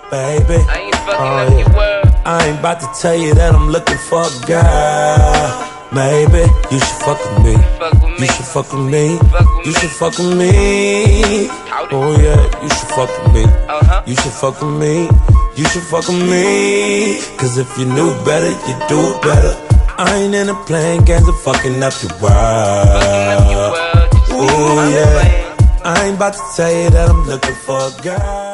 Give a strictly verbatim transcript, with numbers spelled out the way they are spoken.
baby. I ain't fucking Oh, up yeah. your world. I ain't about to tell you that I'm looking for a girl. Maybe you should fuck with me. Fuck with me. You should fuck with me. Fuck with You me. should fuck with me. Oh yeah, you should fuck with me. Uh-huh. You should fuck with me. You should fuck with me. Cause if you knew better, you'd do better. I ain't into playing games of fucking up your world. Fucking up your world. Just Ooh I'm yeah. playing. I ain't about to tell you that I'm looking for a girl.